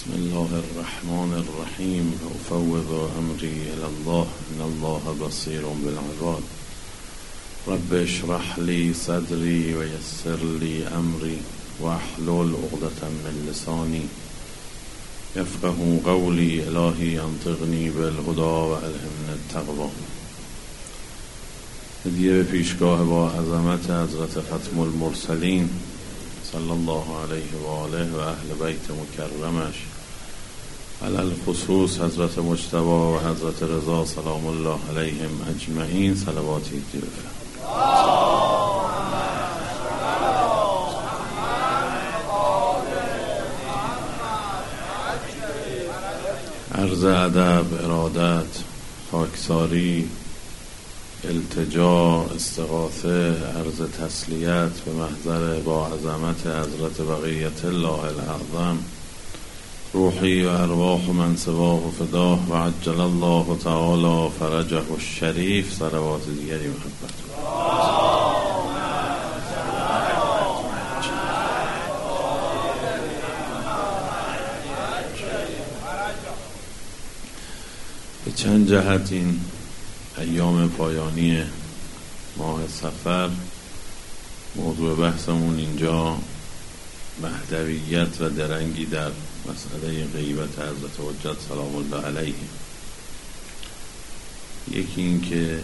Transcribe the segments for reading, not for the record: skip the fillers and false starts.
بسم الله الرحمن الرحیم افوض امری الی الله ان الله بصیر بالعباد رب اشرح لی صدری و یسر لی امری واحلل عقدة من لسانی یفقهوا قولی الهی انطقنی بالهدی و الهمنی التقوی. هدیه به پیشگاه با عظمت حضرت ختم المرسلین صلی الله علیه و آله و اهل بیت مکرمش، علل خصوص حضرت مجتبی و حضرت رضا سلام الله علیهم اجمعین، صلواتی دیرفه. عرض ادب، ارادت، خاکساری، التجا، استغاثه، عرض تسلیت به محضر با عظمت حضرت بقیت الله الاعظم، روحی و ارواح من سواه و فداه و عجل الله تعالی فرجه الشریف، صلوات دیگری محبت. به چند جهت این ایام پایانی ماه صفر موضوع بحثمون اینجا مهدویت و درنگی در مسئله غیبت حضرت حجت سلام الله علیه. یکی این که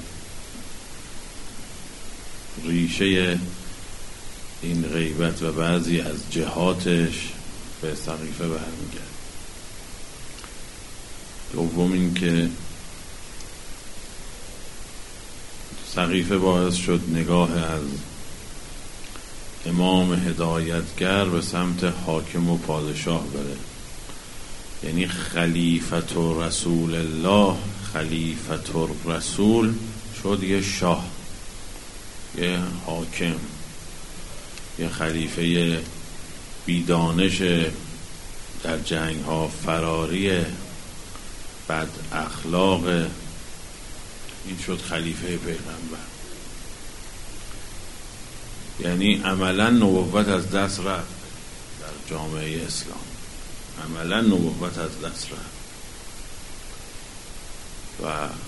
ریشه این غیبت و بعضی از جهاتش به سقیفه برمیگرده. دوم این که سقیفه باعث شد نگاه از امام هدایتگر به سمت حاکم و پادشاه بره، یعنی خلیفت و رسول الله، خلیفت و رسول شد یه شاه، یه حاکم، یه خلیفه بیدانش، در جنگ ها فراری، بد اخلاق، این شد خلیفه پیغمبر. یعنی عملا نبوت از دست رفت در جامعه اسلام، عملا نبوت از دست رفت و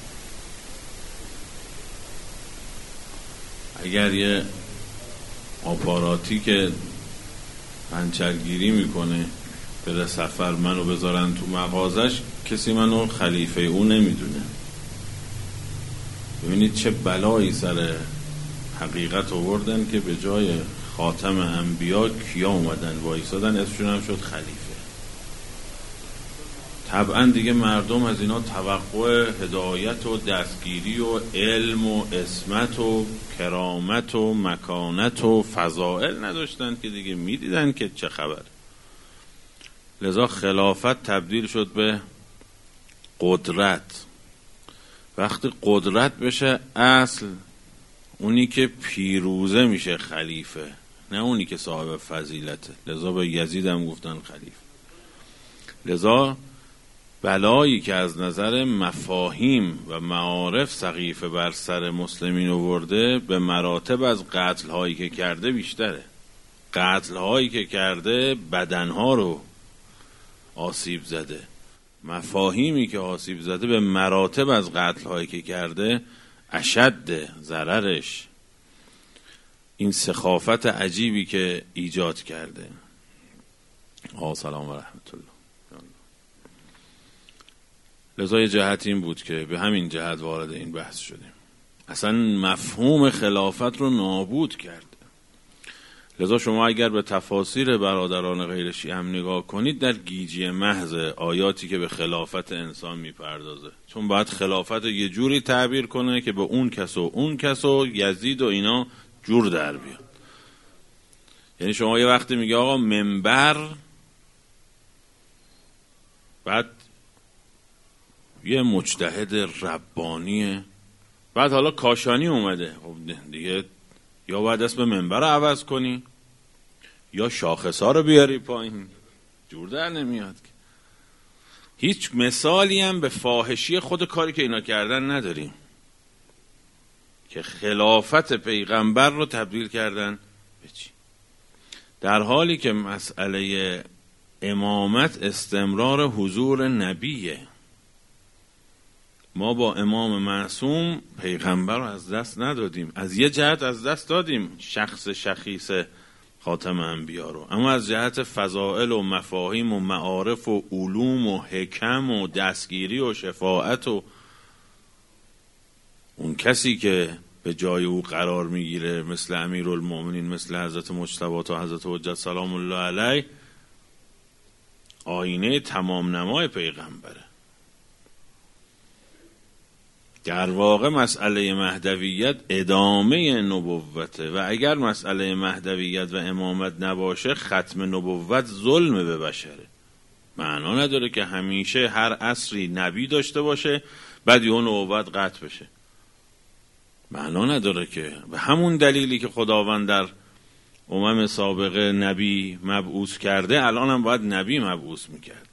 اگر یه آپاراتی که هنچرگیری میکنه بره سفر منو بذارن تو مغازش، کسی منو خلیفه او نمیدونه. ببینید چه بلایی سر حقیقت آوردن که به جای خاتم انبیا کیا اومدن وایسادن، اسمشون هم شد خلیفه. طبعا دیگه مردم از اینا توقع هدایت و دستگیری و علم و عصمت و کرامت و مکانت و فضائل نداشتن که دیگه میدیدن که چه خبر. لذا خلافت تبدیل شد به قدرت. وقتی قدرت بشه اصل اونی که پیروزه میشه خلیفه، نه اونی که صاحب فضیلته. لذا به یزید هم گفتن خلیفه. لذا بلایی که از نظر مفاهیم و معارف سقیفه بر سر مسلمین آورده به مراتب از قتل هایی که کرده بیشتره. قتل هایی که کرده بدنها رو آسیب زده، مفاهیمی که آسیب زده به مراتب از قتل هایی که کرده اشد ضررش این سخافت عجیبی که ایجاد کرده. سلام و رحمت الله. لذا یه جهت این بود که به همین جهت وارد این بحث شدیم. اصلا مفهوم خلافت رو نابود کرد. لذا شما اگر به تفاسیر برادران غیر شیعه هم نگاه کنید، در گیجی محض آیاتی که به خلافت انسان میپردازه، چون باید خلافت یه جوری تعبیر کنه که به اون کس و یزید و اینا جور در بیاد. یعنی شما یه وقتی میگه آقا منبر، بعد یه مجتهد ربانیه، بعد حالا کاشانی اومده، خب دیگه یا باید اسم منبر رو عوض کنی یا شاخصا رو بیاری پایین، جور در نمیاد. هیچ مثالی هم به فاحشی خود کاری که اینا کردن نداریم که خلافت پیغمبر رو تبدیل کردن به چی؟ در حالی که مسئله امامت استمرار حضور نبیه. ما با امام معصوم پیغمبر رو از دست ندادیم، از یه جهت از دست دادیم شخص شخیص خاتم انبیا رو، اما از جهت فضائل و مفاهیم و معارف و علوم و حکم و دستگیری و شفاعت و اون کسی که به جای او قرار میگیره مثل امیرالمومنین، مثل حضرت مجتبی تا حضرت حجت سلام الله علیه، آینه تمام نمای پیغمبره. در واقع مسئله مهدویت ادامه نبوته و اگر مسئله مهدویت و امامت نباشه ختم نبوت ظلم به بشره. معنا نداره که همیشه هر عصری نبی داشته باشه بعد یه نبوت قطع بشه. معنا نداره که به همون دلیلی که خداوند در امم سابقه نبی مبعوث کرده الان هم باید نبی مبعوث میکرد.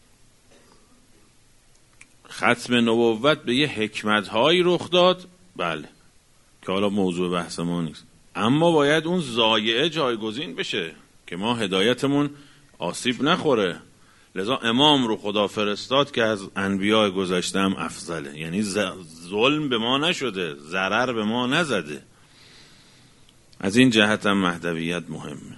ختم نبوت به یه حکمت‌هایی رخ داد، بله، که حالا موضوع بحث ما نیست، اما باید اون ضایعه جایگزین بشه که ما هدایتمون آسیب نخوره. لذا امام رو خدا فرستاد که از انبیاء گذشته هم افضله، یعنی ظلم به ما نشده، ضرر به ما نزده. از این جهت هم مهدویت مهمه.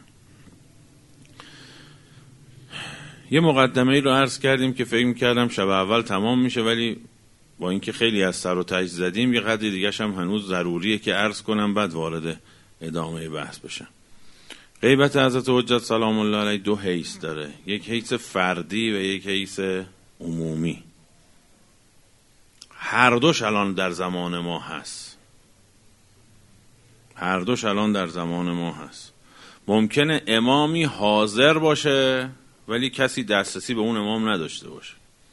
یه مقدمه ای رو عرض کردیم که فکر می‌کردم شب اول تمام میشه، ولی با اینکه خیلی از سر و ته زدیم یه قدری دیگه هم هنوز ضروریه که عرض کنم بعد وارد ادامه بحث بشم. غیبت حضرت حجت سلام الله علیه دو حیث داره، یک حیث فردی و یک حیث عمومی. هر دوش الان در زمان ما هست. هر دوش الان در زمان ما هست. ممکنه امامی حاضر باشه ولی کسی دسترسی به اون امام نداشته باشه.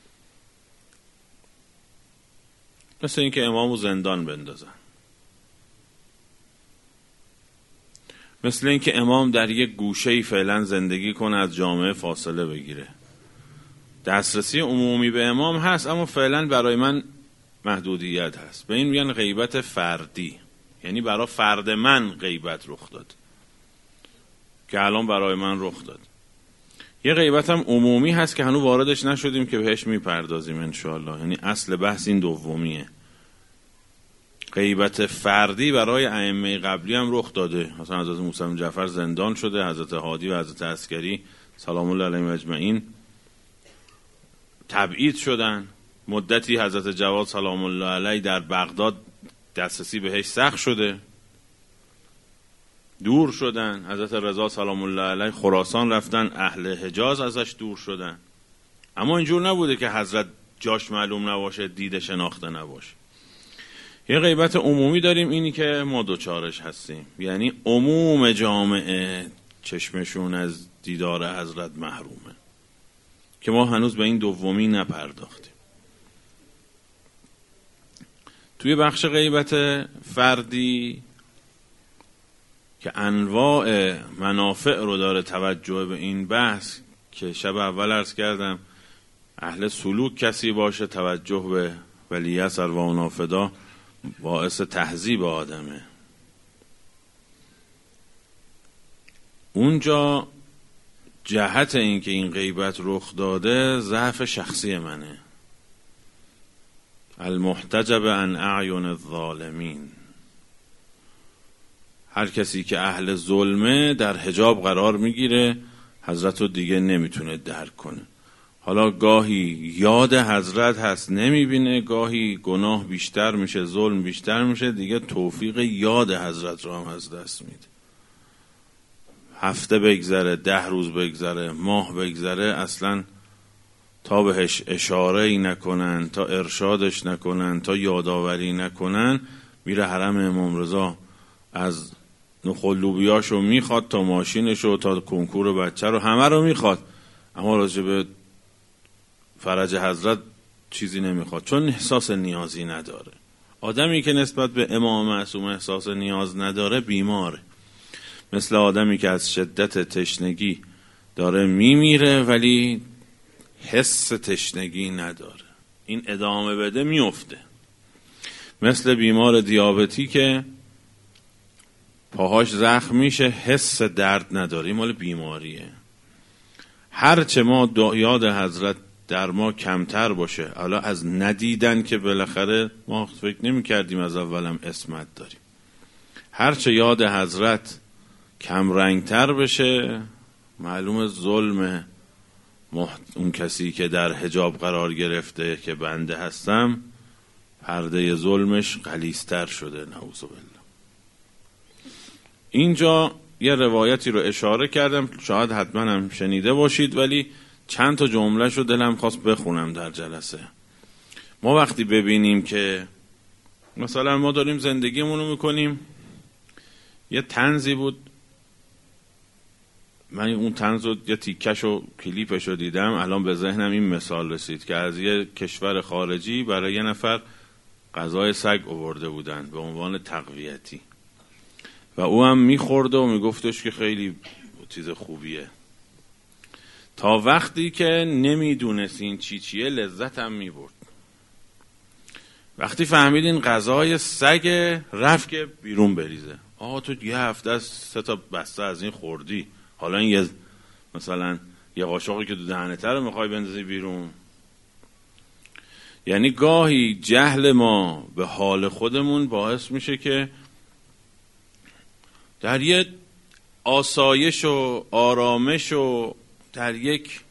مثل اینکه امامو زندان بندازن، مثل اینکه امام در یک گوشه‌ای فعلا زندگی کنه از جامعه فاصله بگیره. دسترسی عمومی به امام هست اما فعلا برای من محدودیت هست. به این میگن غیبت فردی، یعنی برای فرد من غیبت رخ داد که الان برای من رخ داد. یه غیبت هم عمومی هست که هنوز واردش نشدیم که بهش میپردازیم انشاءالله، یعنی اصل بحث این دومیه. غیبت فردی برای ائمه قبلی هم رخ داده، مثلا حضرت موسی بن جعفر زندان شده، حضرت هادی و حضرت عسکری سلام الله علیهم اجمعین تبعید شدن. مدتی حضرت جواد سلام الله علیه در بغداد دسترسی بهش سخت شده، دور شدن. حضرت رضا سلام الله علیه خراسان رفتن، اهل حجاز ازش دور شدن. اما اینجور نبوده که حضرت جاش معلوم نباشه، دید شناخته نباشه. یه غیبت عمومی داریم، اینی که ما دوچارش هستیم، یعنی عموم جامعه چشمشون از دیدار حضرت محرومه که ما هنوز به این دومی نپرداختیم. توی بخش غیبت فردی که انواع منافع رو داره، توجه به این بحث که شب اول عرض کردم اهل سلوک کسی باشه، توجه به ولی اثر و نافدا باعث تهذیب آدمه. اونجا جهت این که این غیبت رخ داده ضعف شخصی منه. المحتجب عن اعین الظالمین، هر کسی که اهل ظلمه در حجاب قرار میگیره، حضرت رو دیگه نمیتونه درک کنه. حالا گاهی یاد حضرت هست نمیبینه، گاهی گناه بیشتر میشه، ظلم بیشتر میشه، دیگه توفیق یاد حضرت رو هم از دست میده. هفته بگذره، 10 روز بگذره، ماه بگذره، اصلا تا بهش اشاره ای نکنن، تا ارشادش نکنن، تا یادآوری نکنن، میره حرم امام رضا از نخلوبیاشو میخواد تا ماشینشو تا کنکور بچه رو همه رو میخواد، اما راجع به فرج حضرت چیزی نمیخواد، چون احساس نیازی نداره. آدمی که نسبت به امام معصوم احساس نیاز نداره بیماره، مثل آدمی که از شدت تشنگی داره میمیره ولی حس تشنگی نداره، این ادامه بده میفته. مثل بیمار دیابتی که پاهاش زخم میشه، حس درد نداره، این مال بیماریه. هرچه ما یاد حضرت در ما کمتر باشه، حالا از ندیدن که بالاخره ما فکر نمی کردیم از اولم اسمت داریم، هرچه یاد حضرت کم رنگتر بشه، معلوم ظلم اون کسی که در حجاب قرار گرفته که بنده هستم، پرده ظلمش غلیظتر شده. نعوذ بالله. اینجا یه روایتی رو اشاره کردم، شاید حتما هم شنیده باشید، ولی چند تا جمله‌ش رو دلم خواست بخونم در جلسه. ما وقتی ببینیم که مثلا ما داریم زندگیمون رو میکنیم، یه طنزی بود، من اون طنز رو یه تیکش و کلیپش رو دیدم، الان به ذهنم این مثال رسید که از یه کشور خارجی برای یه نفر غذای سگ آورده بودن به عنوان تقویتی و او هم میخورده و میگفتش که خیلی چیز خوبیه، تا وقتی که نمیدونست این چیه لذت هم میبرد. وقتی فهمیدین غذای سگ، رفت که بیرون بریزه. تو یه هفته 3 تا بسته از این خوردی، حالا این مثلا یه قاشقی که تو دهنته رو میخوای بندازی بیرون. یعنی گاهی جهل ما به حال خودمون باعث میشه که در یه آسایش و آرامش و در یک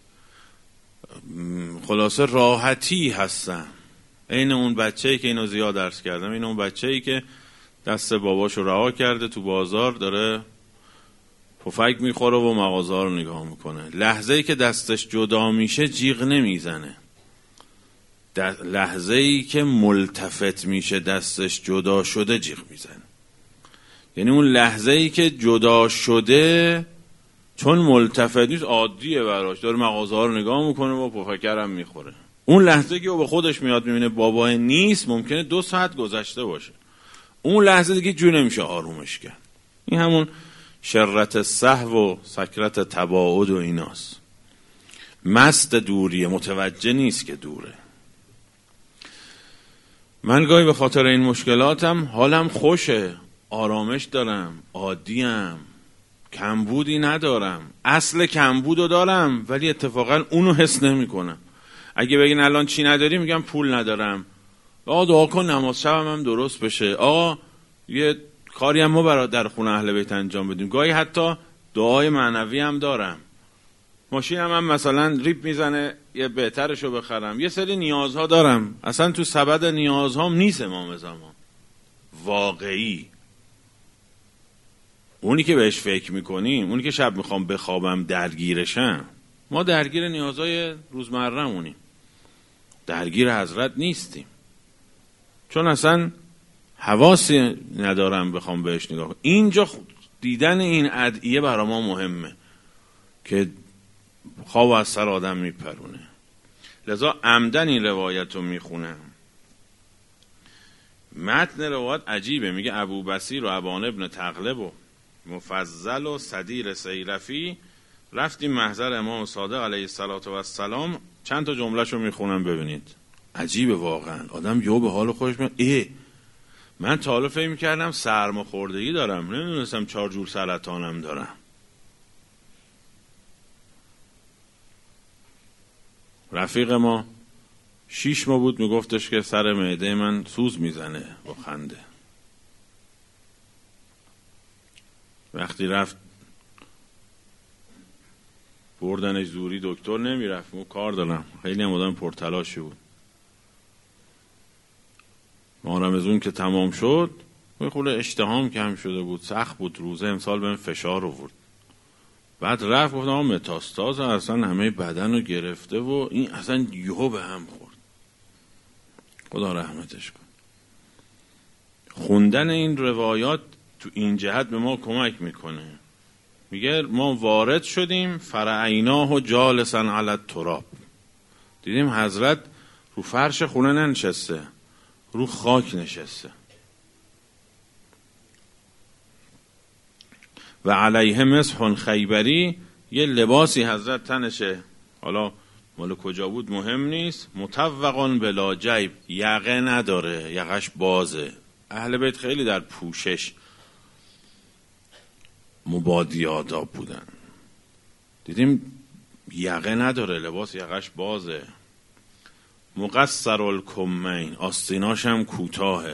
خلاصه راحتی هستم. این اون بچه‌ای که اینو زیاد درس کردم، این اون بچه‌ای که دست باباشو رها کرده تو بازار داره پفک میخوره و مغازه رو نگاه میکنه. لحظه‌ای که دستش جدا میشه جیغ نمیزنه، لحظه‌ای که ملتفت میشه دستش جدا شده جیغ میزنه. یعنی اون لحظه‌ای که جدا شده چون ملتفت نیست، عادیه براش، داره مغازه ها رو نگاه میکنه و پفکر هم میخوره. اون لحظه که او به خودش میاد میبینه بابای نیست، ممکنه 2 ساعت گذشته باشه. اون لحظه دیگه جو نمیشه آرومش کرد. این همون شررت سهو و سکرت تباعد و ایناست. مست دوریه، متوجه نیست که دوره. من گاهی به خاطر این مشکلاتم حالم خوشه، آرامش دارم، عادیم، کمبودی ندارم. اصل کمبودو دارم ولی اتفاقا اونو حس نمی کنم. اگه بگین الان چی نداری، میگم پول ندارم. دعا کن نماز شبم هم درست بشه. یه کاری هم ما برای در خونه اهل بیت انجام بدیم. گاهی حتی دعای معنوی هم دارم. ماشینم هم مثلا ریپ میزنه، یه بهترشو بخرم. یه سری نیازها دارم، اصلا تو سبد نیازهام نیست امام زمان. واقعی اونی که بهش فکر میکنیم، اونی که شب میخوام بخوابم درگیرشم، ما درگیر نیازهای روزمره‌مونیم، درگیر حضرت نیستیم، چون اصلا حواسی ندارم بخوام بهش نگاه کنم. اینجا دیدن این ادعیه برای ما مهمه که خواب از سر آدم میپرونه. لذا عمدن این روایت رو میخونم. متن روایت عجیبه، میگه ابو بصیر و ابان ابن تغلب و مفضل و صدیر سیرفی رفتیم محضر امام صادق علیه السلام. چند تا جمله‌شو میخونم ببینید. عجیبه واقعا، آدم یهو به حال خودش میاد من تا حالا فکر می‌کردم سرماخوردگی دارم، نمیدونستم 4 جور سرطانم دارم. رفیق ما 6 ماه بود میگفتش که سر معده من سوز میزنه با خنده. وقتی رفت بردنش زوری دکتر نمیرفت، من کار دارم. خیلی هم آدم پرتلاشی بود. ما رمضان که تمام شد خورده اشتهام کم شده بود، سخت بود روزه، امسال بهم فشار آورد. بعد رفت گفتم متاستاز اصلا همه بدن رو گرفته و این اصلا یهو به هم خورد. خدا رحمتش کن. خوندن این روایات تو این جهت به ما کمک میکنه. میگه ما وارد شدیم فرعیناه جالسا علی التراب، دیدیم حضرت رو فرش خونه ننشسته، رو خاک نشسته و علیه مسح خیبری، یه لباسی حضرت تنشه، حالا مال کجا بود مهم نیست، مطوقان بلا جیب، یقه نداره، یقش بازه. اهل بیت خیلی در پوشش مبادی آداب بودن. دیدیم یقه نداره، لباس یقش بازه. مقصر الکمین، آستیناش هم کوتاهه.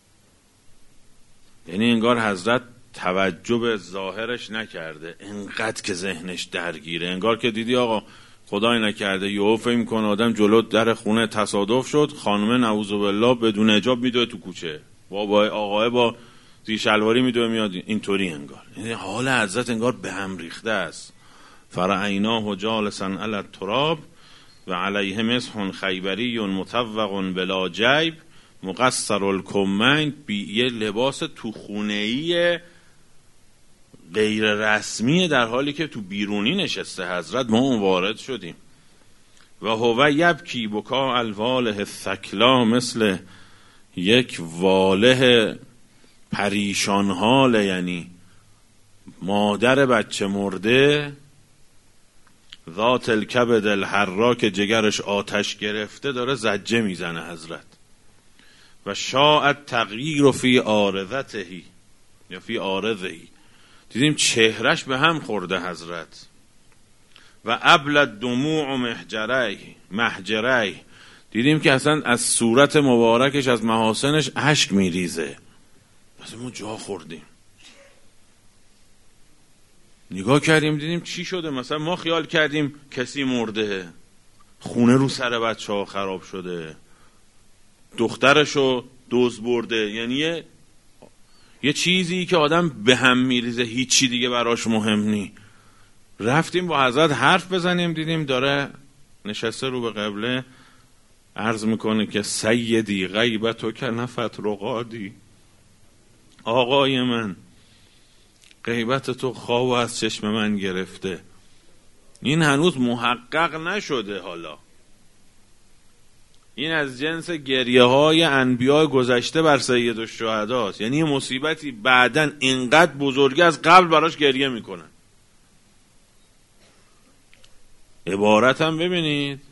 یعنی انگار حضرت توجه به ظاهرش نکرده، انقدر که ذهنش درگیره. انگار که دیدی آقا خدای نکرده یهو فکر می‌کنه آدم جلو در خونه تصادف شد، خانمه نعوذ بالله بدون حجاب میدوه تو کوچه، آقای با زیر شلواری میدوه میاد. اینطوری انگار، یعنی حال حضرت انگار به هم ریخته است. فرعیناه جالسا علی التراب و علیه مسح خیبری مطوق بلا جیب مقصر الکمین. یه لباس تو خونه‌ای غیر رسمی، در حالی که تو بیرونی نشسته حضرت. ما اون وارد شدیم و هو یبکی بکا الواله الثکلا، مثل یک واله پریشان حاله، یعنی مادر بچه مرده، ذات الکبد الحرا، که جگرش آتش گرفته داره زجه میزنه حضرت. و شاءت تغییر فی عارضته یا فی عارضه، دیدیم چهرش به هم خورده حضرت. و ابلد دموع محجره، دیدیم که اصلا از صورت مبارکش، از محاسنش اشک میریزه. اصلا ما جا خوردیم، نگاه کردیم دیدیم چی شده. مثلا ما خیال کردیم کسی مرده، خونه رو سر بچه ها خراب شده، دخترشو دزد برده، یعنی یه چیزی که آدم به هم میریزه، هیچی دیگه براش مهم نی. رفتیم با حضرت حرف بزنیم، دیدیم داره نشسته رو به قبله عرض میکنه که سیدی غیبتو که نفت رقادی، آقای من غیبت تو خواب از چشم من گرفته. این هنوز محقق نشده، حالا این از جنس گریه های انبیاء گذشته بر سید الشهدا است. یعنی مصیبتی بعدن اینقدر بزرگی از قبل براش گریه میکنن. عبارت هم ببینید،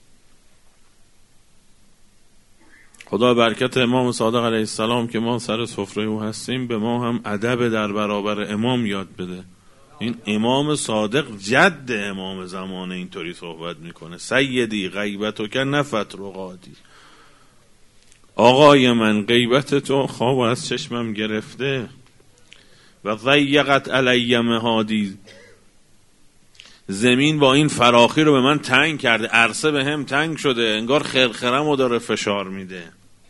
خدا برکت امام صادق علیه السلام که ما سر سفره او هستیم، به ما هم ادب در برابر امام یاد بده. این امام صادق جد امام زمانه اینطوری صحبت میکنه. سیدی غیبتو که نفت رقادی، آقای من غیبت تو خواب از چشمم گرفته. و ضیقت علی مهادی، زمین با این فراخی رو به من تنگ کرده، عرصه به هم تنگ شده، انگار خرخرم رو داره فشار میده.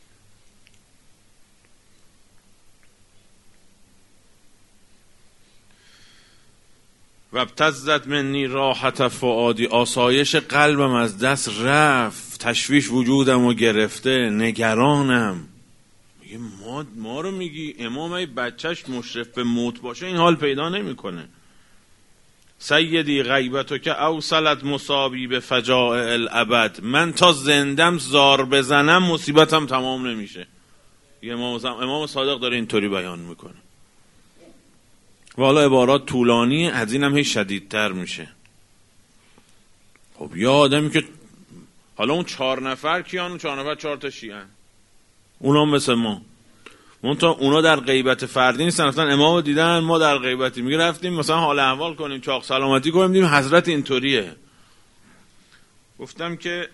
و ابتزت منی راحت فؤادی، آسایش قلبم از دست رفت، تشویش وجودم رو گرفته، نگرانم. میگه ما رو میگی امام ای بچهش مشرف به موت باشه این حال پیدا نمیکنه. سیدی غیبتو که اوصلت مصابی به فجائع الابد، من تا زندم زار بزنم مصیبتم تمام نمیشه. امام صادق داره اینطوری بیان میکنه. و حالا عبارات طولانی، از اینم هی شدیدتر میشه. خب یا آدمی که حالا اون 4 نفر کیان؟ اون 4 نفر 4 تا شیعن، اونا مثل ما، منتها اونا در غیبت فردی نیستن، رفتن امامو دیدن، ما در غیبتی میگه رفتیم مثلا حال احوال کنیم، چاق سلامتی کنیم، دیدیم حضرت اینطوریه. گفتم که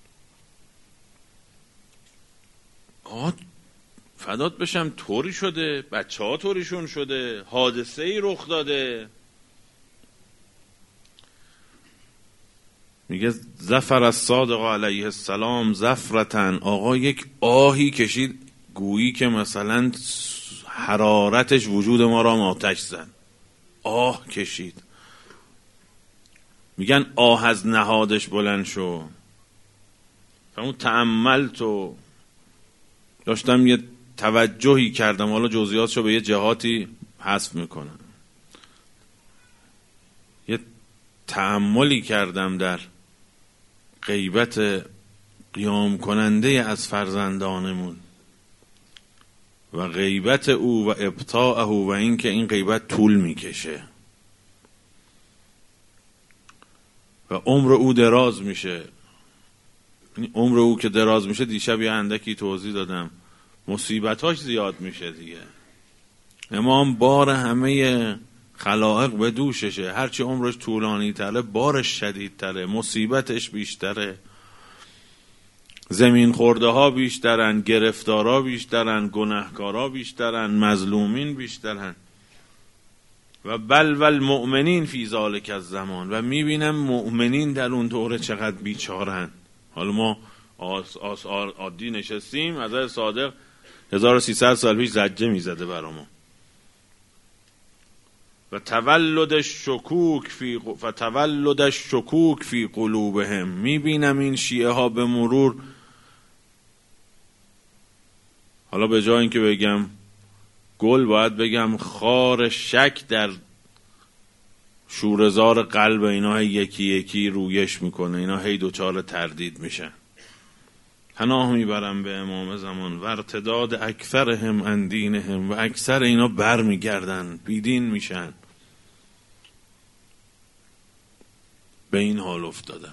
فدات بشم طوری شده، بچه ها طوریشون شده، حادثه ای رخ داده. میگه ظفر الصادق علیه السلام ظفرتن، آقا یک آهی کشید، گویی که مثلا حرارتش وجود ما را آتش زد، آه کشید. میگن آه از نهادش بلند شو. اون تأملتو، داشتم یه توجهی کردم، حالا جزئیاتشو به یه جهاتی حذف میکنم، یه تأملی کردم در غیبت قیام کننده از فرزندانمون و غیبت او و ابطاءه و این که این غیبت طول میکشه و عمر او دراز میشه. عمر او که دراز میشه، دیشب یه اندکی توضیح دادم، مصیبتاش زیاد میشه دیگه. امام بار همه خلائق به دوششه، هرچی عمرش طولانی تره بارش شدیدتره، مصیبتش بیشتره، زمین خورده ها بیشترن، گرفتارا بیشترن، گناهکارا بیشترن، مظلومین بیشترن. و بل و المؤمنین فی ذالک الزمان، و میبینم مؤمنین در اون دوره چقدر بیچارن. حالا ما عادی نشستیم، حضرت صادق 1300 سال پیش زجه میزده برا ما. و تولد الشکوک فی قلوبهم، میبینم این شیعه ها به مرور، حالا به جای اینکه بگم گل باید بگم خار شک در شوره‌زار قلب اینا یکی یکی رویش میکنه، اینا هی دوچار تردید میشن. پناه میبرم به امام زمان و ارتداد اکثرهم عن دینهم، و اکثر اینا بر میگردن، بیدین میشن. به این حال افتادم.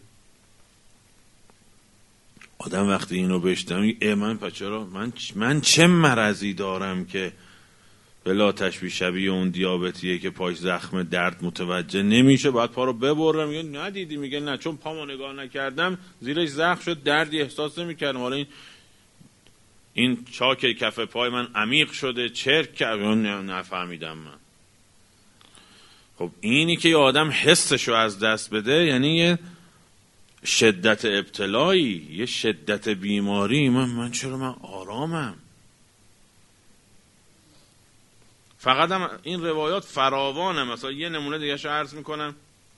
آدم وقتی اینو بشنوه من چه مرضی دارم که بلا تشبیه شبیه اون دیابتیه که پاش زخم درد متوجه نمیشه، باید پا رو ببرم، میگه ندیدی، میگه نه چون پامو نگاه نکردم زیرش زخم شد دردی احساس نمیکردم، حالا این چاک کف پای من عمیق شده چرک کرد، نفهمیدم من. خب اینی که یه آدم حسشو از دست بده یعنی یه شدت ابتلایی، یه شدت بیماری. من چرا من آرامم؟ فقط هم این روایات فراوانه. مثلا یه نمونه دیگه شو عرض میکنم،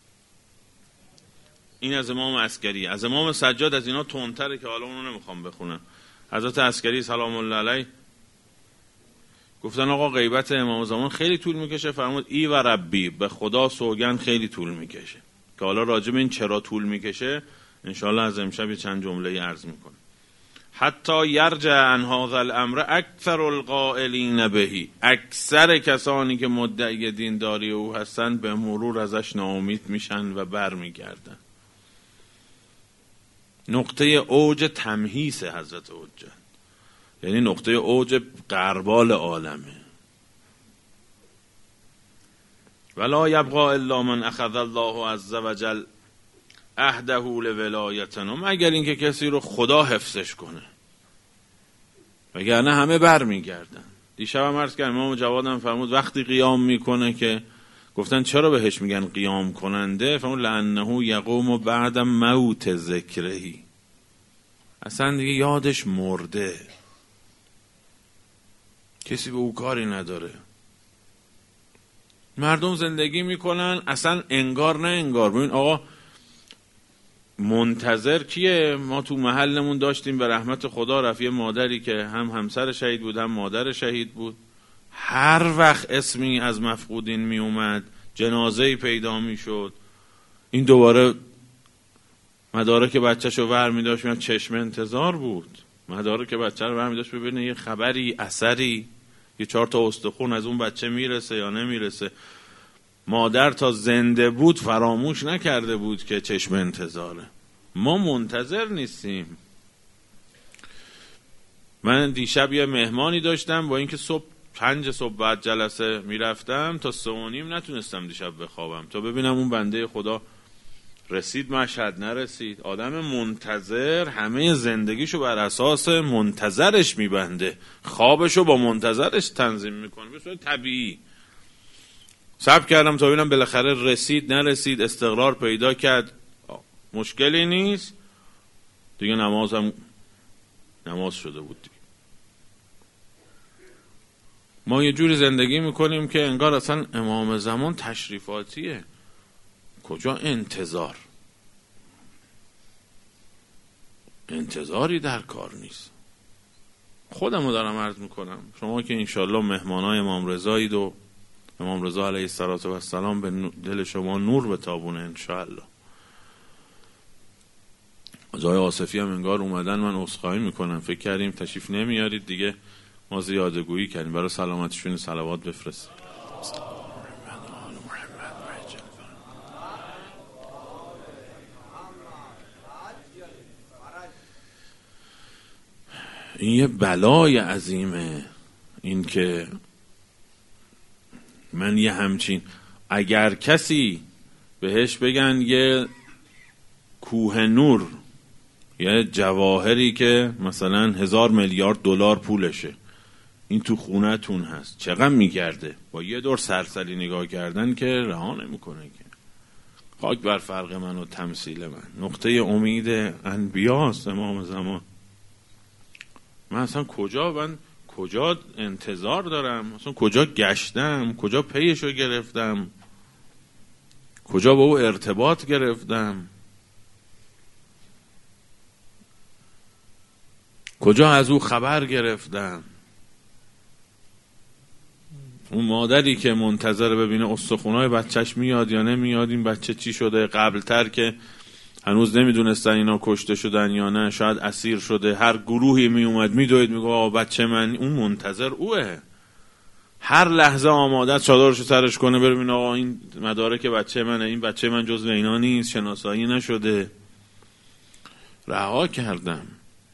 این از امام عسکری. از امام سجاد از اینا تندتره که حالا اونو نمیخوام بخونم. حضرت عسکری سلام الله علیه گفتن آقا غیبت امام زمان خیلی طول میکشه، فرمود ای و ربی، به خدا سوگند خیلی طول میکشه. که حالا راجع به این چرا طول میکشه انشاءالله از امشب یه چند جمله عرض میکنم. حتی یرجع عن هذا الامر اکثر القائلین بهی، اکثر کسانی که مدعی دینداری او هستن به مرور ازش ناامید میشن و بر میگردن. نقطه اوج تمهیس حضرت حجت، یعنی نقطه اوج غربال عالمه. ولا یبقى الا من اخذ الله عز وجل عهده لولایتنا، مگر اینکه کسی رو خدا حفظش کنه، وگرنه همه بر میگردن. دیشب هم عرض کردم امام جواد هم فرمود وقتی قیام میکنه که گفتن چرا بهش میگن قیام کننده، فرمود لانه یقوم بعد موت ذکرهی، اصلا دیگه یادش مرده، کسی به او کاری نداره. مردم زندگی میکنن اصلا انگار نه انگار. ببین آقا منتظر کیه؟ ما تو محلمون داشتیم به رحمت خدا رفیع مادری که هم همسر شهید بود هم مادر شهید بود. هر وقت اسمی از مفقودین می اومد، جنازه‌ای پیدا می شد، این دوباره مدارک بچه‌شو ور می داشت، میاد چشم انتظار بود. مدارک بچه رو ور می داشت ببینه یه خبری، اثری، یه 4 تا استخون از اون بچه میرسه یا نمیرسه. مادر تا زنده بود فراموش نکرده بود که چشم انتظاره. ما منتظر نیستیم. من دیشب یه مهمانی داشتم، با اینکه صبح 5 صبح بعد جلسه میرفتم تا 3:30 نتونستم دیشب بخوابم تا ببینم اون بنده خدا رسید مشهد نرسید. آدم منتظر همه زندگیشو بر اساس منتظرش میبنده، خوابشو با منتظرش تنظیم میکنه به صورت طبیعی. صبر کردم تا ببینم بالاخره رسید نرسید، استقرار پیدا کرد، مشکلی نیست دیگه. نماز شده بود دیگه. ما یه جوری زندگی میکنیم که انگار اصلا امام زمان تشریفاتیه. کجا انتظاری در کار نیست. خودمو دارم عرض میکنم، شما که انشالله مهمانای امام رضایید و امام رضا علیه السلام به دل شما نور بتابونه انشالله. جای آصفی هم انگار اومدن، من عذرخواهی میکنم، فکر کردیم تشریف نمیارید دیگه، ما زیادگویی کردیم. برای سلامتشون صلوات بفرست. این یه بلای عظیمه، این که من یه همچین، اگر کسی بهش بگن یه کوه نور، یه جواهری که مثلا 1000 میلیارد دلار پولشه، این تو خونه تون هست، چقدر میگرده؟ با یه دور سرسری نگاه کردن که رها نمیکنه که. خاک بر فرق من و تمثیل من، نقطه امید انبیاست امام زمان. من اصلا کجا انتظار دارم، اصلا کجا گشتم، کجا پیشو گرفتم، کجا با او ارتباط گرفتم، کجا از او خبر گرفتم. اون مادری که منتظر ببینه استخونای بچهش میاد یا نمیاد، این بچه چی شده، قبلتر که هنوز نمیدونستن اینا کشته شدن یا نه، شاید اسیر شده، هر گروهی میومد میدوید میگه آقا بچه من، اون منتظر اوه، هر لحظه آماده چادرشو سرش کنه بره ببینه آقا این مدارک بچه منه، این بچه من جزو اینا نیست، شناسایی نشده. رها کردم.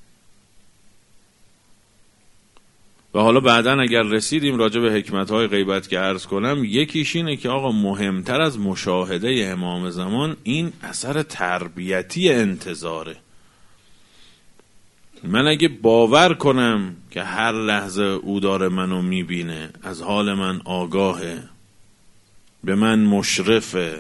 و حالا بعدن اگر رسیدیم راجع به حکمت‌های غیبت که عرض کنم، یکیش اینه که آقا مهمتر از مشاهده امام زمان این اثر تربیتی انتظاره. من اگه باور کنم که هر لحظه او داره منو میبینه، از حال من آگاهه، به من مشرفه،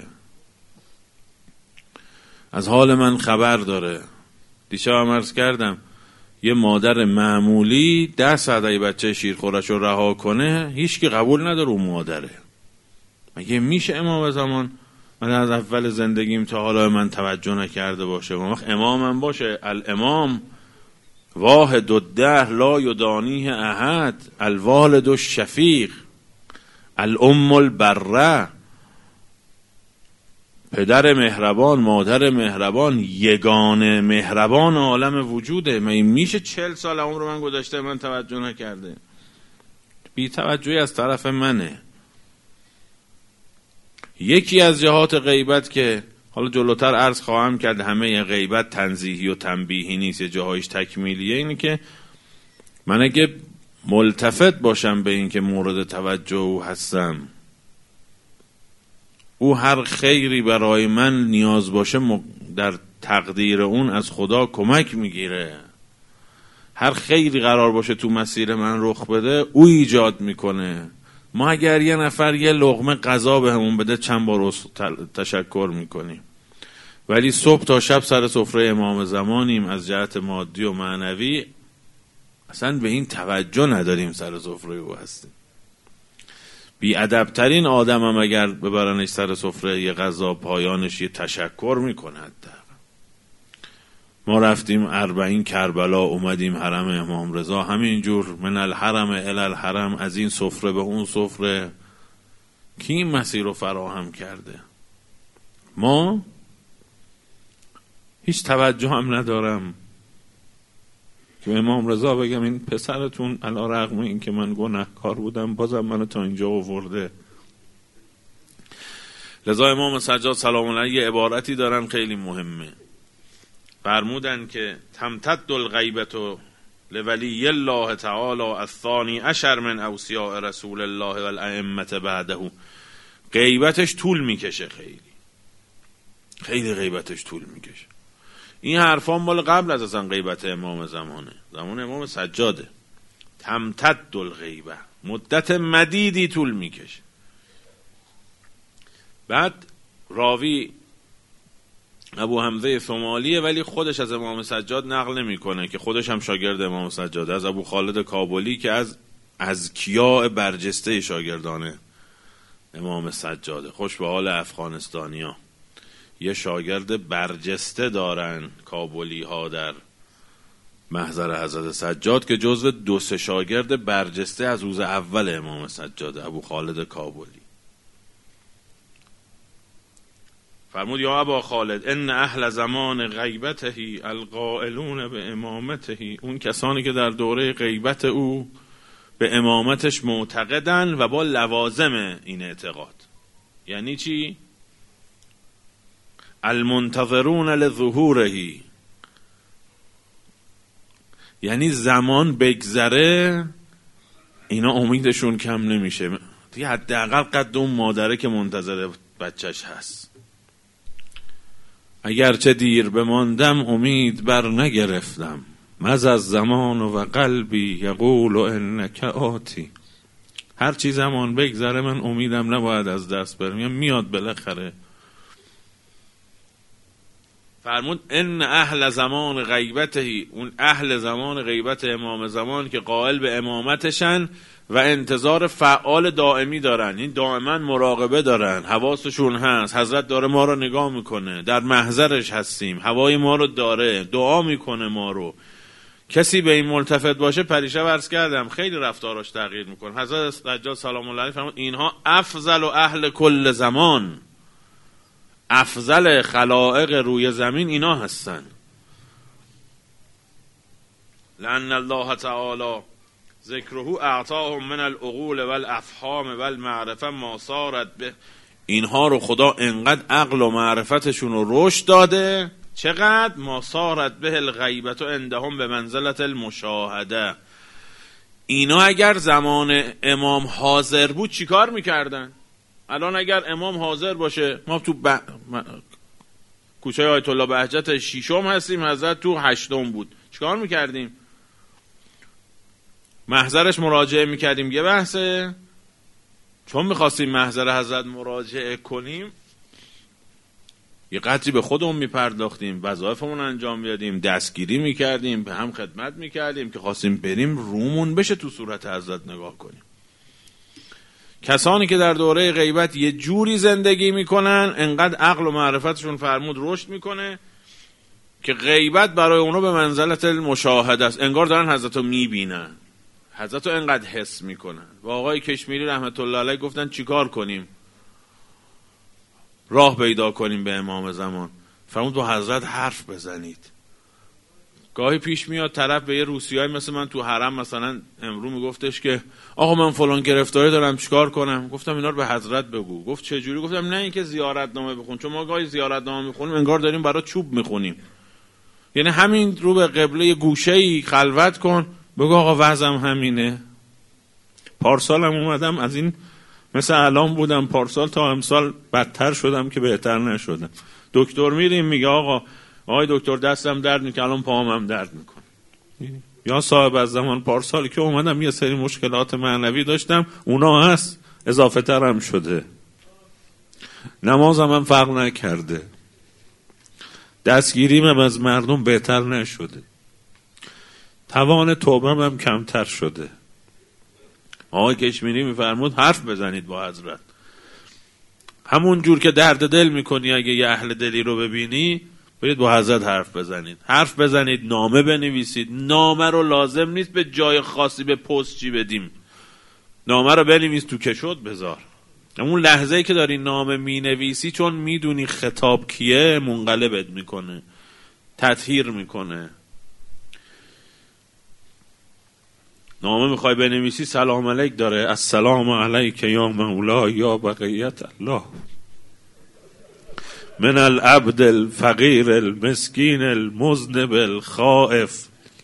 از حال من خبر داره. دیشب هم عرض کردم یه مادر معمولی 10 ساعت بچه شیرخورش رو رها کنه، هیچ کی قبول نداره اون مادره. مگه میشه امام زمان من از اول زندگیم تا حالا من توجه نکرده باشه؟ اون وقت امامم باشه، الامام واحد الدهر لا یدانیه احد، الوالد الشفیق، الام البره، پدر مهربان، مادر مهربان، یگانه مهربان عالم وجوده. من میشه 40 سال عمر من گذشته من توجه نکرده؟ بی توجهی از طرف منه. یکی از جهات غیبت که حالا جلوتر عرض خواهم کرد، همه غیبت تنزیهی و تنبیهی نیست، یه جاهایش تکمیلیه، اینه که من اگه ملتفت باشم به این که مورد توجه او هستم، او هر خیری برای من نیاز باشه در تقدیر اون از خدا کمک میگیره، هر خیری قرار باشه تو مسیر من رخ بده او ایجاد میکنه. ما اگر یه نفر یه لقمه غذا بهمون بده چند بار تشکر میکنیم، ولی صبح تا شب سر سفره امام زمانیم، از جهت مادی و معنوی اصلا به این توجه نداریم سر سفره او هستیم. بی ادبترین آدم هم اگر ببرنش سر سفره یه غذا پایانش یه تشکر میکند. ما رفتیم 40 کربلا، اومدیم حرم امام رضا، همینجور من الحرم الی الحرم، از این سفره به اون سفره. کی این مسیر رو فراهم کرده؟ ما هیچ توجه هم ندارم که امام رضا بگم این پسرتون علی رغم این که من گناهکار بودم بازم منو تا اینجا آورده. لذا امام سجاد سلام الله علیه عبارتی دارن خیلی مهمه، فرمودن که تمتد الغیبت لولی الله تعالی الثانی عشر من اوصیاء رسول الله والائمه بعده. غیبتش طول میکشه، خیلی غیبتش طول میکشه. این حرفان مال قبل از اصلا غیبت امام زمانه، زمان امام سجاده. تمتد الغیبه، مدت مدیدی طول میکشه. بعد راوی ابو حمزه ثمالیه، ولی خودش از امام سجاد نقل نمیکنه که خودش هم شاگرد امام سجاده، از ابو خالد کابلی که از اذکیاء برجسته شاگردان امام سجاده. خوش به حال افغانستانیا، یه شاگرد برجسته دارن کابلی ها در محضر حضرت سجاد که جزو 2-3 شاگرد برجسته از روز اول امام سجاده، ابو خالد کابلی. فرمود یا ابا خالد ان اهل زمان غیبته القائلون به امامته، اون کسانی که در دوره غیبت او به امامتش معتقدن و با لوازم این اعتقاد. یعنی چی؟ المنتظرون لظهوره، یعنی زمان بگذره اینا امیدشون کم نمیشه. دیگه حداقل قد اون مادره که منتظر بچهش هست. اگرچه دیر بماندم امید بر نگرفتم، مز از زمان و قلبی یقول انک آتی. هر چی زمان بگذره من امیدم نباید از دست برم، میاد بالاخره. فرمود ان اهل زمان غیبته، اون اهل زمان غیبت امام زمان که قائل به امامتشن و انتظار فعال دائمی دارن، این دائما مراقبه دارن، حواسشون هست، حضرت داره ما رو نگاه میکنه، در محضرش هستیم، هوای ما رو داره، دعا میکنه ما رو. کسی به این ملتفت باشه، پریشب عرض کردم خیلی رفتاراش تغییر میکنه. حضرت سجاد سلام الله علیه فرمود اینها افضل و اهل کل زمان، افضل خلائق روی زمین اینا هستن. لأن الله تعالی ذکره اعطاهم من العقول والافهام والمعرفه ما صارت به. اینها رو خدا انقدر عقل و معرفتشون رو رشد داده، چقدر ما صارت به الغیبت عندهم به منزلت المشاهده. اینا اگر زمان امام حاضر بود چیکار میکردن؟ الان اگر امام حاضر باشه، ما تو کوچه آیت الله بهجت شیشم هستیم، حضرت تو هشتم بود، چیکار میکردیم؟ محضرش مراجعه میکردیم، یه بحثه. چون میخواستیم محضر حضرت مراجعه کنیم یه قدری به خودمون میپرداختیم، وظایفمون انجام میدادیم، دستگیری میکردیم، به هم خدمت میکردیم که خواستیم بریم رومون بشه تو صورت حضرت نگاه کنیم. کسانی که در دوره غیبت یه جوری زندگی میکنن انقدر عقل و معرفتشون فرمود رشد میکنه که غیبت برای اونو به منزلت المشاهده است، انگار دارن حضرت رو میبینن، حضرت رو انقدر حس میکنن. و آقای کشمیری رحمت الله علیه گفتن چیکار کنیم؟ راه پیدا کنیم به امام زمان. فرمود با حضرت حرف بزنید. گاهی پیش میاد طرف به یه روسیایی مثل من تو حرم مثلا امرو میگفتش که آقا من فلان گرفتاری دارم چیکار کنم؟ گفتم اینا رو به حضرت بگو. گفت چه جوری؟ گفتم نه اینکه زیارتنامه بخون، چون ما گاهی زیارتنامه میخونیم انگار داریم برای چوب میخونیم. یعنی همین رو به قبله گوشه‌ای خلوت کن، بگو آقا وضعم همینه. پارسالم اومدم از این مثل الان بودم، پارسال تا امسال بدتر شدم که بهتر نشدم. دکتر میریم میگه آقای دکتر دستم درد میکنه، الان پاهم هم درد میکنه. یا صاحب از زمان پارسال که اومدم یه سری مشکلات معنوی داشتم، اونا هست اضافه ترم شده. نمازم هم فرق نکرده، دستگیریم هم از مردم بهتر نشده، توان توبم هم کمتر شده. آقای کشمیری میفرمود حرف بزنید با حضرت. همون جور که درد دل میکنی اگه یه اهل دلی رو ببینی، برید با حضرت حرف بزنید. حرف بزنید، نامه بنویسید. نامه رو لازم نیست به جای خاصی به پستچی بدیم، نامه رو بنویس تو کشوت بذار. اون لحظه‌ای که داری نامه مینویسی، چون میدونی خطاب کیه، منقلبت میکنه، تطهیر میکنه. نامه میخوای بنویسی، سلام علیک داره، السلام علیک یا مولا یا بقیت الله من العبد الفقیر المسکین المذنب الخائف.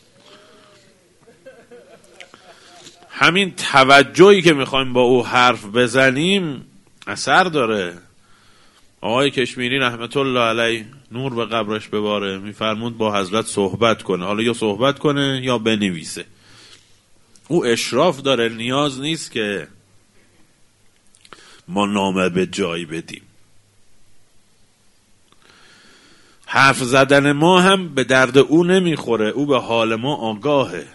همین توجهی که میخوایم با او حرف بزنیم اثر داره. آقای کشمیری رحمت الله علیه نور به قبرش بباره میفرمود با حضرت صحبت کنه، حالا یا صحبت کنه یا بنویسه. او اشراف داره، نیاز نیست که ما نامه به جایی بدیم. حرف زدن ما هم به درد او نمیخوره، او به حال ما آگاهه.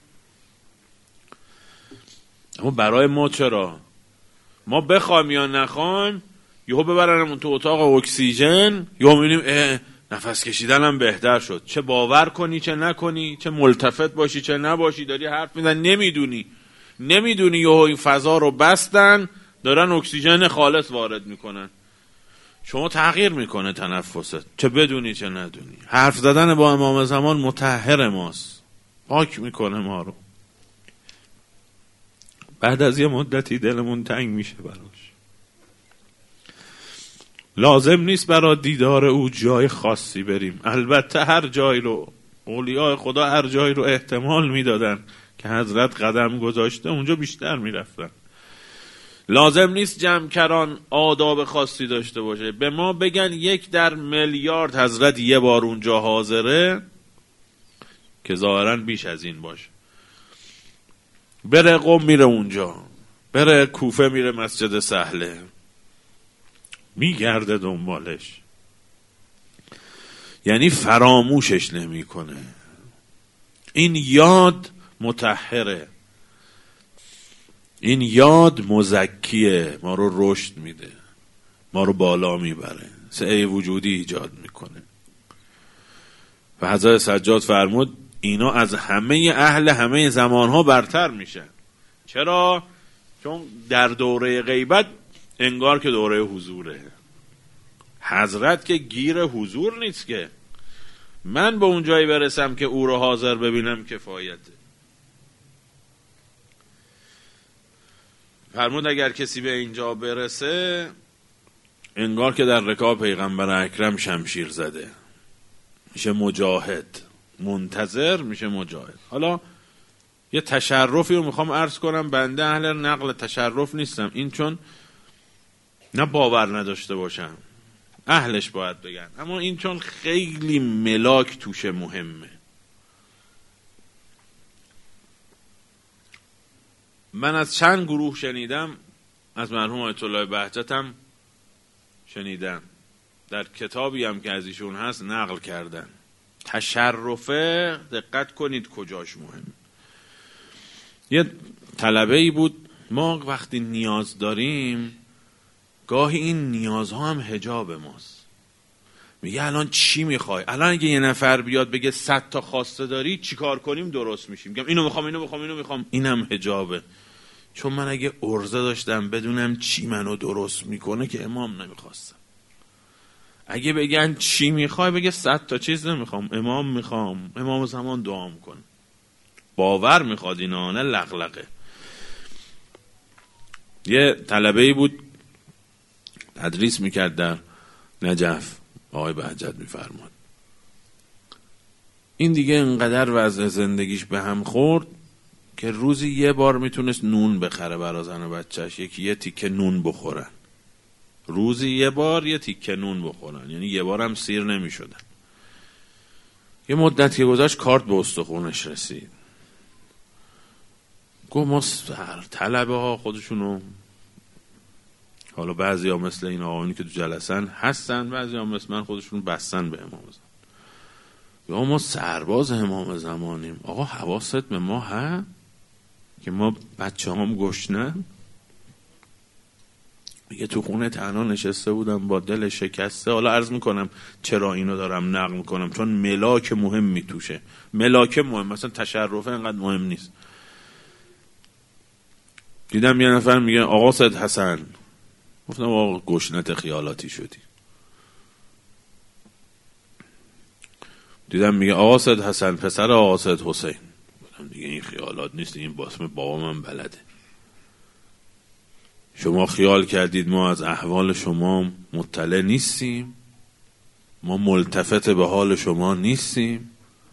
اما برای ما چرا؟ ما بخوایم یا نخوایم یهو ببرنمون تو اتاق اکسیژن، یا میبینیم نفس کشیدنم بهتر شد. چه باور کنی چه نکنی، چه ملتفت باشی چه نباشی، داری حرف میزن نمیدونی یهو این فضا رو بستن، دارن اکسیژن خالص وارد میکنن، شما تغییر میکنه تنفست، چه بدونی چه ندونی. حرف زدن با امام زمان مطهر ماست، پاک میکنه ما رو. بعد از یه مدتی دلمون تنگ میشه براش. لازم نیست برای دیدار او جای خاصی بریم. البته هر جای رو اولیاء خدا هر جای رو احتمال میدادن که حضرت قدم گذاشته اونجا بیشتر میرفتن. لازم نیست جمع‌کران آداب خاصی داشته باشه. به ما بگن 1 در میلیارد حضرت یه بار اونجا حاضره، که ظاهراً بیش از این باشه، بره قم میره اونجا، بره کوفه میره مسجد سهله، میگرده دنبالش، یعنی فراموشش نمیکنه. این یاد مطهره، این یاد مزکیه، ما رو رشد میده، ما رو بالا میبره، سعی وجودی ایجاد میکنه. و حضرت سجاد فرمود اینا از همه اهل همه زمانها برتر میشن. چرا؟ چون در دوره غیبت انگار که دوره حضوره. حضرت که گیر حضور نیست، که من به اون جایی برسم که او رو حاضر ببینم کفایته. فرمود اگر کسی به اینجا برسه انگار که در رکاب پیغمبر اکرم شمشیر زده، میشه مجاهد، منتظر میشه مجاهد. حالا یه تشرفی رو میخوام عرض کنم، بنده اهل نقل تشرف نیستم، این چون نه باور نداشته باشم، اهلش باید بگن، اما این چون خیلی ملاک توش مهمه. من از چند گروه شنیدم، از مرحوم آیت الله بهجتم شنیدم، در کتابی هم که از ایشون هست نقل کردن. تشرفه دقت کنید کجاش مهم. یه طلبه‌ای بود، ما وقتی نیاز داریم گاهی این نیازها هم حجاب ماست. میگه الان چی میخوای؟ الان اگه یه نفر بیاد بگه 100 تا خواسته داری چی کار کنیم درست میشیم؟ میگم اینو میخوام، اینو میخوام، اینو میخوام. اینم حجابه. چون من اگه عرضه داشتم بدونم چی منو درست میکنه که امام نمیخواستم. اگه بگن چی میخوای بگه 100 تا چیز نمیخوام، امام میخوام، امام زمان دعا میکنه. باور میخواد اینا، نه لغلقه. یه طلبه‌ای بود تدریس میکرد در نجف، آقای بهجت میفرماد این دیگه انقدر وضع زندگیش به هم خورد که روزی یه بار میتونست نون بخره برای زن و بچهش، یه تیکه نون بخورن، روزی یه بار یه تیکه نون بخورن، یعنی یه بار هم سیر نمیشدن. یه مدت که گذاشت کارت به استخونش رسید، گفت ما طلبه ها خودشونو، حالا بعضی ها مثل این آقایونی که تو جلسن هستن، بعضی ها مثل من خودشون بستن به امام زمان. یا ما سرباز امام زمانیم. آقا حواست به ما ها که ما بچه هم گشنه؟ میگه تو خونه تنها نشسته بودم با دل شکسته. حالا عرض میکنم چرا اینو دارم نقل میکنم، چون ملاک مهم میتوشه. ملاک مهم، مثلا تشرفه اینقدر مهم نیست. دیدم یه نفر میگه آقا سید حسن، گفتم آقا گشنت خیالاتی شدی. دیدم میگه آقا سید حسن پسر آقا سید حسین، گفتم دیگه این خیالات نیست، این باسم بابا من بلده. شما خیال کردید ما از احوال شما مطلع نیستیم؟ ما ملتفت به حال شما نیستیم؟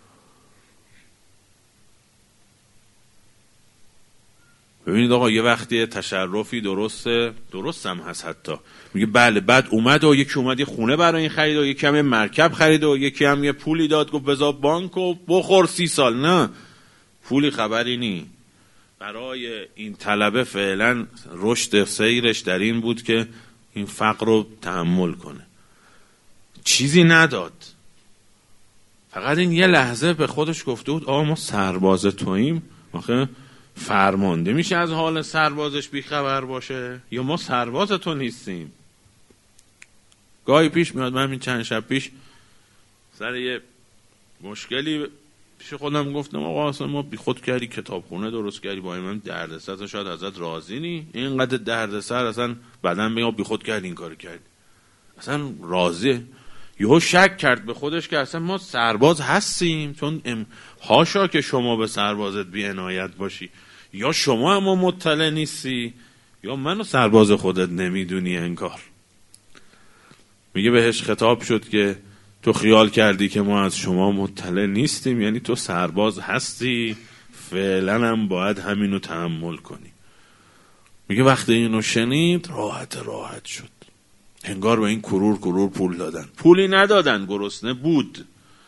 ببینید آقا یه وقتی تشرفی درست هم هست، حتی میگه بله، بعد اومد و یکی اومد یه خونه برای این خرید و یکی هم یه مرکب خرید و یکی هم یه پولی داد، گفت بذار بانک و بخور 30 سال. نه، پولی خبری نی. برای این طلبه فعلا رشد سیرش در این بود که این فقر رو تحمل کنه. چیزی نداد، فقط این یه لحظه به خودش گفته بود آقا ما سرباز توییم. آخه فرمانده میشه از حال سربازش بیخبر باشه؟ یا ما سرباز تو نیستیم؟ گاهی پیش میاد، من این چند شب پیش سر یه مشکلی پیش خودم گفتم آقا اصلا ما بی خود کردی کتابخونه درست کردی با من دردسر، شاید ازت راضی نی، اینقدر دردسر اصلا بعدن بگم بی خود کردی این کارو کردی، اصلا راضیه. یهو شک کرد به خودش که اصلا ما سرباز هستیم، چون هاشا که شما به سربازت بی عنایت باشی، یا شما اما مطلع نیستی یا منو سرباز خودت نمیدونی انگار. میگه بهش خطاب شد که تو خیال کردی که ما از شما مطلع نیستیم، یعنی تو سرباز هستی، فعلا هم باید همینو تحمل کنی. میگه وقتی اینو شنید راحت شد. انگار به این کرور پول دادن. پولی ندادن، گرسنه بود.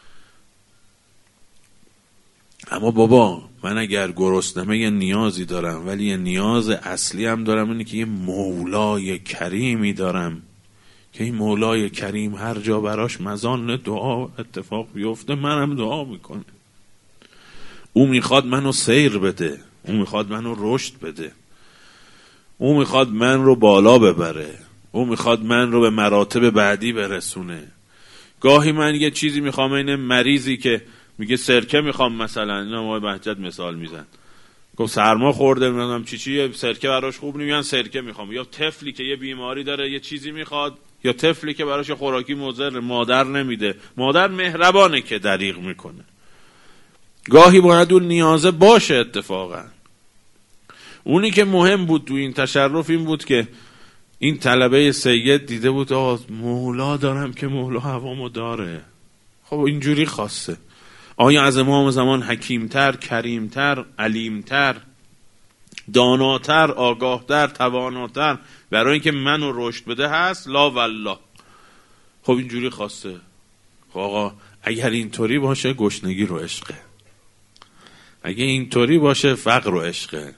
اما بابا من اگر گرسنمه یه نیازی دارم، ولی یه نیاز اصلی هم دارم، اینه که یه مولای کریمی دارم که این مولای کریم هر جا براش مزان دعا اتفاق بیفته منم دعا میکنه. او میخواد منو سیر بده، او میخواد منو رشد بده، او میخواد من رو بالا ببره، او میخواد من رو به مراتب بعدی برسونه. گاهی من یه چیزی میخوام، این مریضی که میگه سرکه میخوام، مثلا اینا ما بهجت مثال میزن، گفت سرما خورده، میگم چیه سرکه براش خوب نمیگن، سرکه میخوام. یا طفلی که یه بیماری داره یه چیزی میخواد، یا طفلی که براش خوراکی مضر مادر نمیده، مادر مهربانه که دریغ میکنه. گاهی باید اون نیازه باشه. اتفاقا اونی که مهم بود تو این تشرف این بود که این طلبه سید دیده بود مولا دارم که مولا هوامو داره. خب اینجوری خواسته. آیا از امام زمان حکیمتر، کریمتر، علیمتر، داناتر، آگاهتر، تواناتر برای اینکه منو رشد بده هست؟ لا والله. خب اینجوری خواسته. خب آقا اگر اینطوری باشه گشنگی رو عشقه، اگه اینطوری باشه فقر رو عشقه.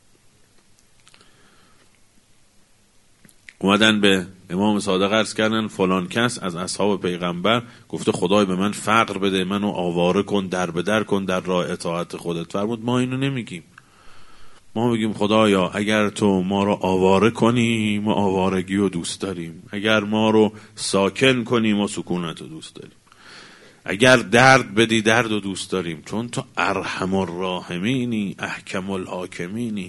اومدن به امام صادق عرض کردن فلان کس از اصحاب پیغمبر گفته خدای به من فقر بده، منو آواره کن، در به در کن در راه اطاعت خودت. فرمود ما اینو نمیگیم، ما میگیم خدایا اگر تو ما رو آواره کنی ما آوارگی رو دوست داریم، اگر ما رو ساکن کنی ما سکونت رو دوست داریم، اگر درد بدی درد رو دوست داریم، چون تو ارحم الراحمینی احکم الحاکمینی.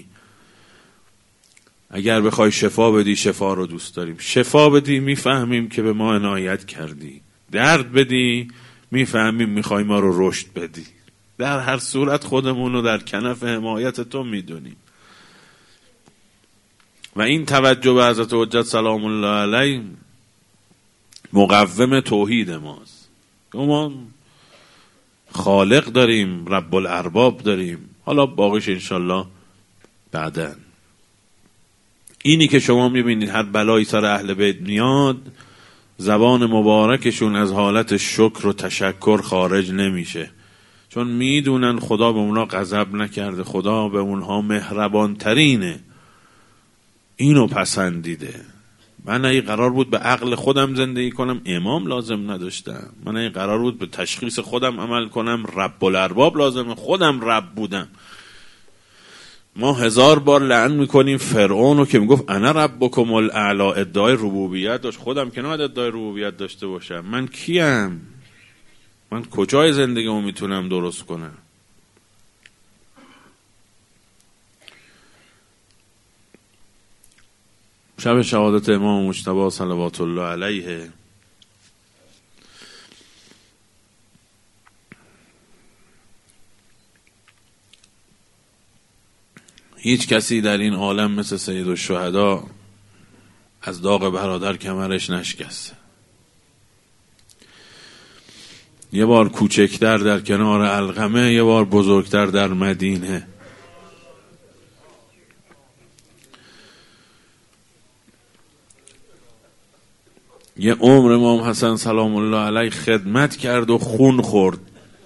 اگر بخوای شفا بدی شفا رو دوست داریم، شفا بدی میفهمیم که به ما عنایت کردی، درد بدی میفهمیم میخوای ما رو رشد بدی. در هر صورت خودمون رو در کنف حمایت تو میدونیم. و این توجه به حضرت حجت سلام الله علیه مقوم توحید ماست. ما خالق داریم، رب الارباب داریم، حالا باقیش انشالله بعدن. اینی که شما میبینید هر بلایی سر اهل بیت میاد، زبان مبارکشون از حالت شکر و تشکر خارج نمیشه، چون میدونن خدا به اونا غضب نکرده، خدا به اونها مهربان ترینه، اینو پسندیده. من اگه قرار بود به عقل خودم زندگی کنم امام لازم نداشتم، من اگه قرار بود به تشخیص خودم عمل کنم رب الارباب لازمه، خودم رب بودم. ما 1000 بار لعن میکنیم فرعونو که میگفت انا ربکم الاعلی، ادعای ربوبیت داشت. خودم که نباید ادعای ربوبیت داشته باشم. من کیم؟ من کجای زندگیمو میتونم درست کنم؟ شب شهادت امام مجتبی صلوات الله علیه هیچ کسی در این عالم مثل سید الشهدا از داغ برادر کمرش نشکسته. یه بار کوچکتر در کنار علقمه، یه بار بزرگتر در مدینه. یه عمر امام حسن سلام الله علیه خدمت کرد و خون خورد.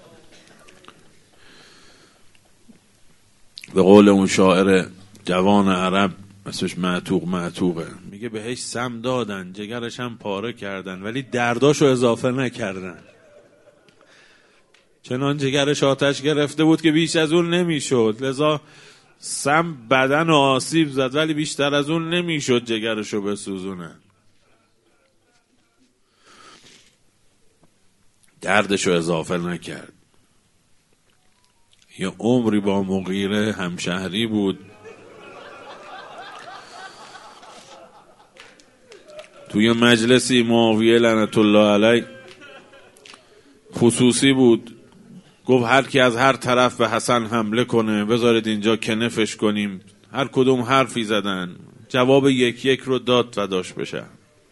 به قول اون شاعر جوان عرب اسمش معتوقه، میگه بهش سم دادن جگرش هم پاره کردن ولی درداشو اضافه نکردن، چنان جگرش آتش گرفته بود که بیش از اون نمیشد، لذا سم بدن و آسیب زد ولی بیشتر از اون نمیشد جگرشو بسوزونن، دردشو اضافه نکرد. یه عمری با مغیره همشهری بود، توی مجلسی معاویه لعنت الله علیه خصوصی بود، گفت هر کی از هر طرف به حسن حمله کنه بذارید اینجا کنفش کنیم. هر کدوم حرفی زدن، جواب یک رو داد و داشت بشه.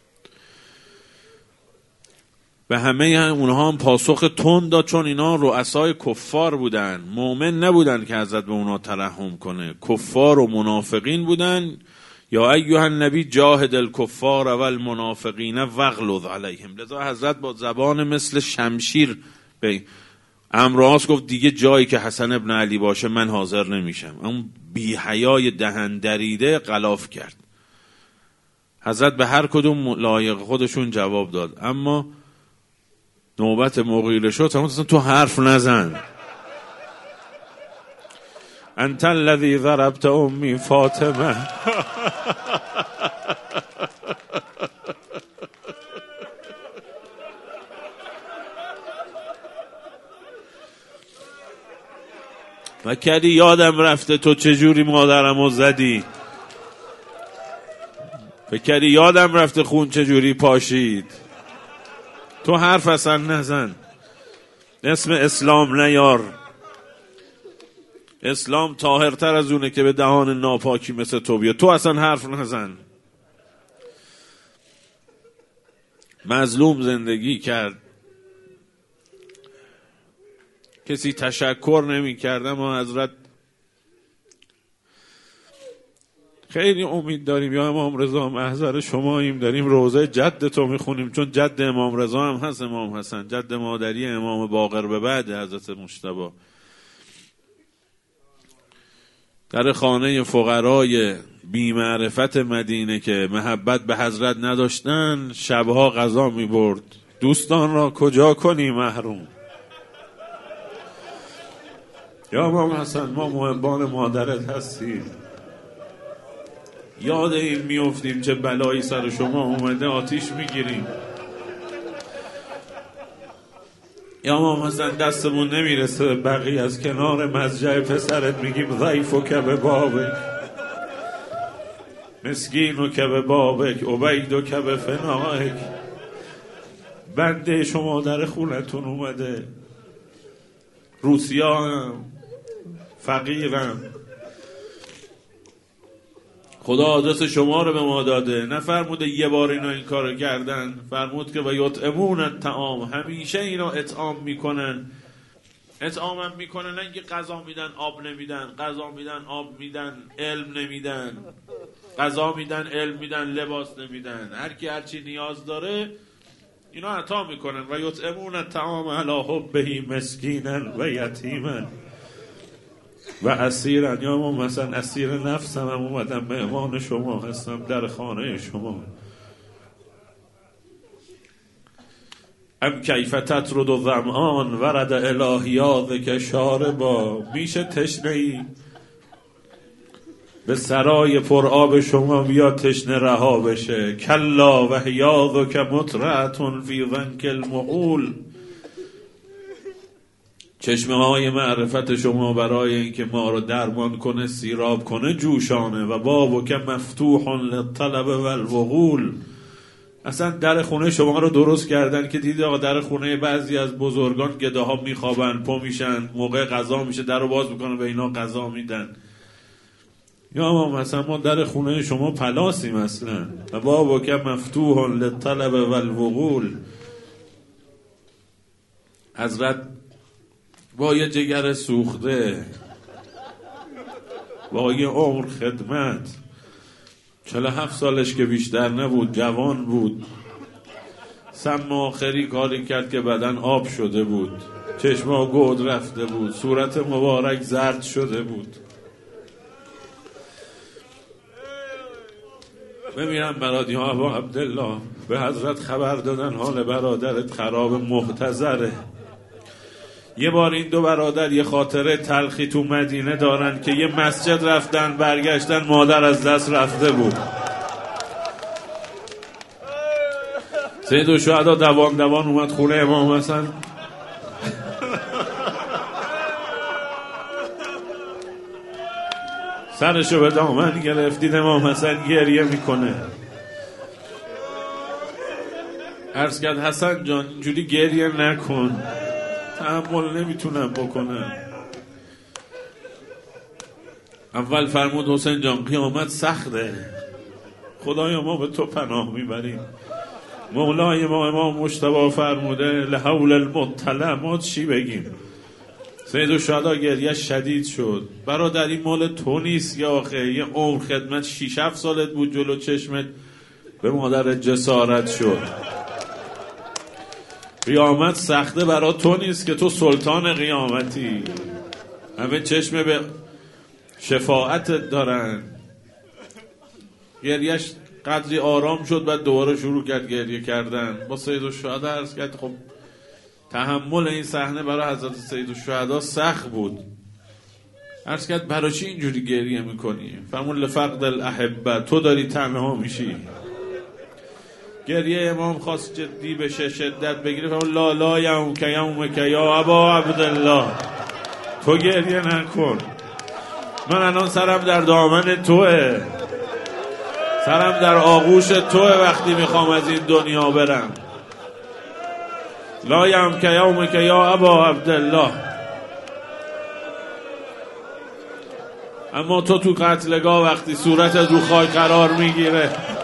به همه اونها هم پاسخ تند داد، چون اینا رؤسای کفار بودن، مؤمن نبودن که حضرت به اونا ترحم کنه، کفار و منافقین بودن یا ایها النبی جاهد الکفار و المنافقین واغلظ علیهم. لذا حضرت با زبان مثل شمشیر به عمرو گفت دیگه جایی که حسن ابن علی باشه من حاضر نمیشم. اون بی حیای دهن دریده غلاف کرد. حضرت به هر کدوم لایق خودشون جواب داد، اما نوبت مغیره شد اصلا تو حرف نزن. انت الذی ضربت امی فاطمه. و کردی یادم رفته تو چجوری مادرمو زدی، فکری یادم رفته خون چجوری پاشید. تو حرف اصلا نزن، اسم اسلام نیار. اسلام طاهرتر از اونه که به دهان ناپاکی مثل تو بیاد. تو اصلا حرف نزن. مظلوم زندگی کرد، کسی تشکر نمی کرد، اما حضرت خیلی امید داریم یا امام رضا محضر شماییم، داریم روضه جد تو میخونیم، چون جد امام رضا هم هست امام حسن، جد مادری امام باقر به بعد حضرت مجتبی. در خانه فقرای بی‌معرفت مدینه که محبت به حضرت نداشتن شبها غذا میبرد. دوستان را کجا کنی محروم. یا امام حسن ما محبان مادرت هستیم، یاد این میافتیم چه بلایی سر شما اومده آتیش میگیریم. یا امام حسن دستمون نمیرسه به بقیه، از کنار مضجع پسرت میگیم ضیفک به بابک، مسکینک به بابک، عبیدک به فنائک. بنده شما در خونتون اومده، روسیا هم فقیرم، خدا آدرس شما رو به ما داده. نفرموده یه بار اینا این کارو کردن، فرمود که و یطعمون الطعام، همیشه اینا اطعام میکنن. اطعام هم میکنن، نه اینکه غذا میدن آب نمیدن، غذا میدن آب میدن علم نمیدن، غذا میدن علم میدن لباس نمیدن. هر کی هر چی نیاز داره اینا عطا میکنن. و یطعمون الطعام علی حبه مسکینا و یتیما و اسیرن. یا ما مثلا اسیر نفسم هم اومدم مهمان شما هستم در خانه شما. ام کیف تطرد و ظمآن ورد الهیاذک شاربا. میشه تشنه‌ای به سرای پر آب شما بیا تشنه رها بشه. کلا و حیاذک مطرعة فی ظنک المعول. چشمه های معرفت شما برای اینکه ما رو درمان کنه سیراب کنه جوشانه. و بابک مفتوح للطلب والوغول. اصلا در خونه شما رو درست کردن که دیدی آقا در خونه بعضی از بزرگان گداها میخوابن پا میشن، موقع غذا میشه در رو باز میکنن به اینا غذا میدن. یا ما مثلا ما در خونه شما پلاسیم اصلا. و بابک مفتوح للطلب والوغول. حضرت با یه جگر سوخته، با یه عمر خدمت، 47 سالش که بیشتر نبود، جوان بود، سم آخری کاری کرد که بدن آب شده بود، چشما گود رفته بود، صورت مبارک زرد شده بود. بمیرم برات یا ابا عبدالله. به حضرت خبر دادن حال برادرت خراب محتضره. یه بار این دو برادر یه خاطره تلخی تو مدینه دارن که یه مسجد رفتن برگشتن مادر از دست رفته بود. سید الشهدا دوان اومد خونه امام حسن. سرشو به دامن گرفتید، امام حسن گریه میکنه. عرض کرد حسن جان اینجوری گریه نکن، تحمل نمیتونم بکنم. اول فرمود حسین جان قیامت سخته، خدایا ما به تو پناه میبریم. مولای ما امام مجتبی فرموده لحول المطلع. ما چی بگیم؟ سیدالشهدا گریه شدید شد. برادر این مال تو نیست یا آخه؟ یه عمر خدمت 6-7 سالت بود جلو چشمت به مادرت جسارت شد. قیامت سخته برا تو نیست که تو سلطان قیامتی، همه چشم به شفاعتت دارن. گریهش قدری آرام شد، بعد دوباره شروع کرد گریه کردن. با سیدالشهدا عرض کرد خب تحمل این صحنه برای حضرت سیدالشهدا سخت بود. عرض کرد برای چی اینجوری گریه میکنی؟ فرمود لفقد الاحبه، تو داری تنها میشی. گریه امام خواست جدی بشه، شدت بگیره. فرمود لا لا یومک یومک یا ابا عبدالله، تو گریه نکن، من الان سرم در دامن توه، سرم در آغوش توه وقتی میخوام از این دنیا برم. لا یومک یومک یا ابا عبدالله. اما تو قتلگاه وقتی صورتت رو خاک قرار میگیره،